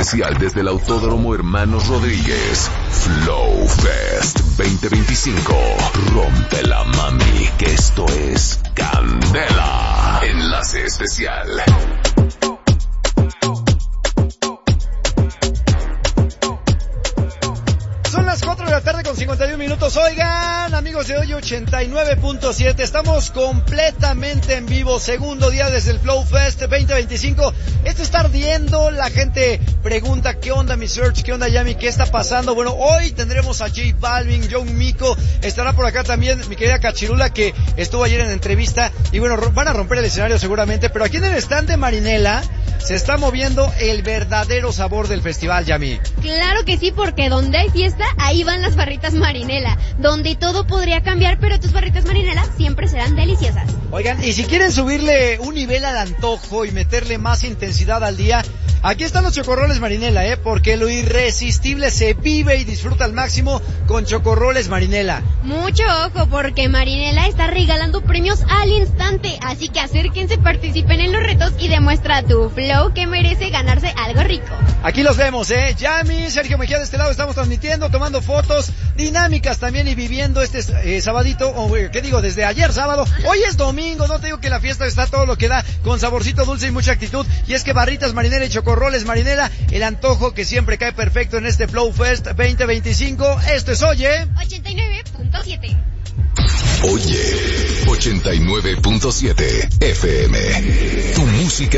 especial desde el Autódromo Hermanos Rodríguez. Flow Fest 2025. Rómpela, mami, que esto es Candela. Enlace especial. Son las 4 de la tarde con 51 minutos. Oigan, amigos de hoy 89.7, estamos completamente en vivo, segundo día desde el Flow Fest 2025. Esto está ardiendo, la gente pregunta qué onda mi Search, qué onda Yami, qué está pasando. Bueno, hoy tendremos a J Balvin, John Mico, estará por acá también mi querida Cachirula, que estuvo ayer en entrevista, y bueno, van a romper el escenario seguramente, pero aquí en el stand de Marinela se está moviendo el verdadero sabor del festival, Yami. Claro que sí, porque donde hay fiesta, ahí van las barritas Marinela, donde todo podría cambiar, pero tus barritas Marinela siempre serán deliciosas. Oigan, y si quieren subirle un nivel al antojo y meterle más intensidad al día, aquí están los chocorroles Marinela, porque lo irresistible se vive y disfruta al máximo con chocorroles Marinela. Mucho ojo, porque Marinela está regalando premios al instante, así que acérquense, participen en los retos y demuestra tu flow que merece ganarse algo rico. Aquí los vemos, Yami, Sergio Mejía de este lado, estamos transmitiendo, tomando fotos, dinámicas también y viviendo este sabadito, ¿qué digo? Desde ayer sábado, hoy es domingo, no te digo que la fiesta está todo lo que da, con saborcito dulce y mucha actitud, y es que barritas Marinela y chocorroles Marinela, el antojo que siempre cae perfecto en este Flow Fest 2025, esto es Oye 89.7. Oye 89.7 FM, tu música